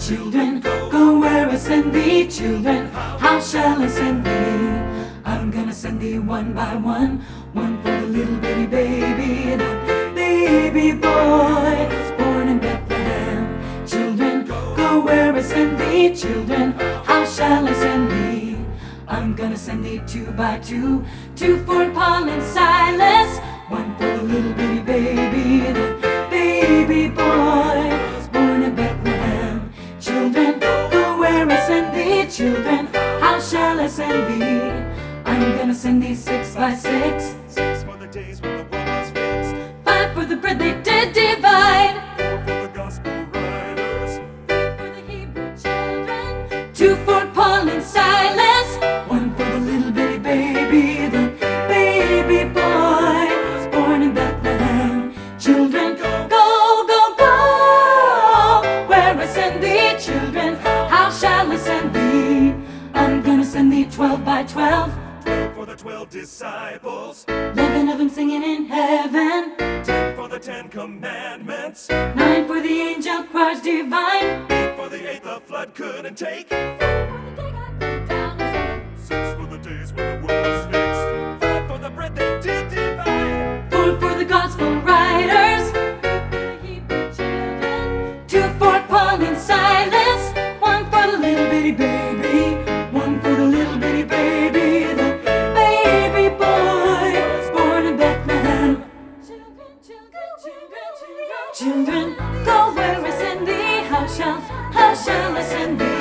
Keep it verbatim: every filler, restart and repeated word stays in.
Children, go where I send thee. Children, how shall I send thee? I'm gonna send thee one by one. One for the little bitty baby, the baby boy born in Bethlehem. Children, go where I send thee. Children, how shall I send thee? I'm gonna send thee two by two. Two for Paul and Silas. One for the little bitty baby, the baby boy born in Bethlehem. Children, go where I send thee. Children, how shall I send thee? I'm gonna send thee six by six. Six for the days when the world was fixed. Five for the bread they did divide. Four for the gospel writers. Three for the Hebrew children. Two for Paul and Silas. One for the little bitty baby, the baby boy born in Bethlehem. Children, go, go, go, where I send thee. Children, how shall I send thee? I'm gonna send thee twelve by twelve. Twelve for the twelve disciples. Eleven of them singing in heaven. Ten for the Ten Commandments. Nine for the angel choirs divine. Eight for the eight the flood couldn't take. Six for the days when the world was fixed. Five for the bread they did divide. Four for the gospel writers. Three for the Hebrew children. Two for Paul and Silas. One for the little bitty baby. One for the little bitty baby, the baby boy born in Bethlehem. Children, children, children, children, children, go where I send thee. How shall, how shall I send thee?